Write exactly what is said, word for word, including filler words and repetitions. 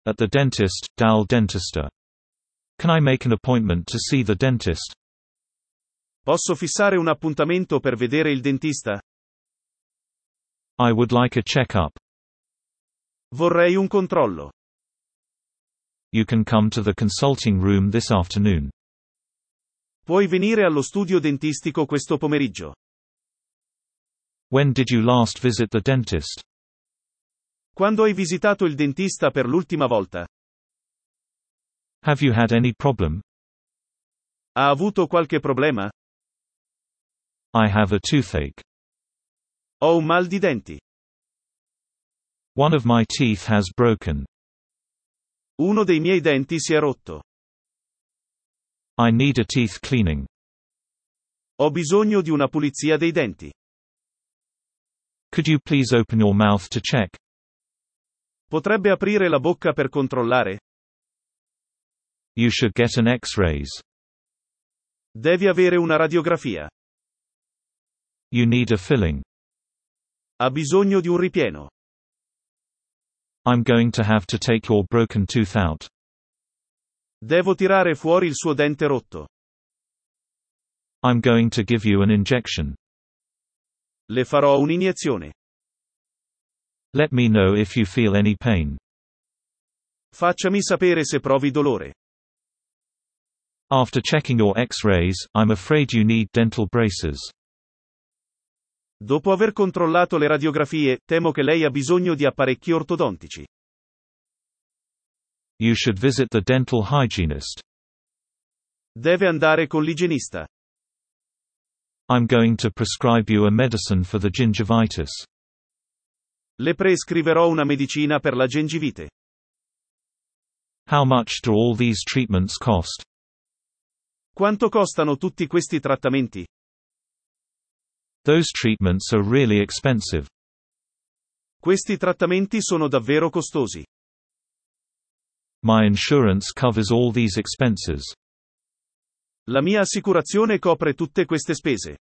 At the dentist, dal dentista. Can I make an appointment to see the dentist? Posso fissare un appuntamento per vedere il dentista? I would like a check-up. Vorrei un controllo. You can come to the consulting room this afternoon. Puoi venire allo studio dentistico questo pomeriggio. When did you last visit the dentist? Quando hai visitato il dentista per l'ultima volta? Have you had any problem? Ha avuto qualche problema? I have a toothache. Ho un mal di denti. One of my teeth has broken. Uno dei miei denti si è rotto. I need a teeth cleaning. Ho bisogno di una pulizia dei denti. Could you please open your mouth to check? Potrebbe aprire la bocca per controllare? You should get an X-rays. Devi avere una radiografia. You need a filling. Ha bisogno di un ripieno. I'm going to have to take your broken tooth out. Devo tirare fuori il suo dente rotto. I'm going to give you an injection. Le farò un'iniezione. Let me know if you feel any pain. Facciami sapere se provi dolore. After checking your X-rays, I'm afraid you need dental braces. Dopo aver controllato le radiografie, temo che lei ha bisogno di apparecchi ortodontici. You should visit the dental hygienist. Deve andare con l'igienista. I'm going to prescribe you a medicine for the gingivitis. Le prescriverò una medicina per la gengivite. How much do all these treatments cost? Quanto costano tutti questi trattamenti? Those treatments are really expensive. Questi trattamenti sono davvero costosi. My insurance covers all these expenses. La mia assicurazione copre tutte queste spese.